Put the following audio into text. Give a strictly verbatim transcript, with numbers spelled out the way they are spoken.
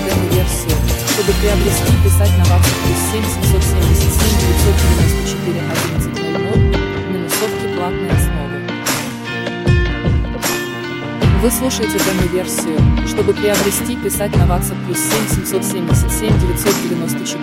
демо-версию. Чтобы приобрести, писать на WhatsApp плюс семь семьсот семьдесят семь девятьсот девяносто четыре одиннадцать ноль ноль, минусовки платной основы. Вы слушаете демо-версию. Чтобы приобрести, писать на WhatsApp плюс семь семьсот семьдесят семь девятьсот девяносто четыре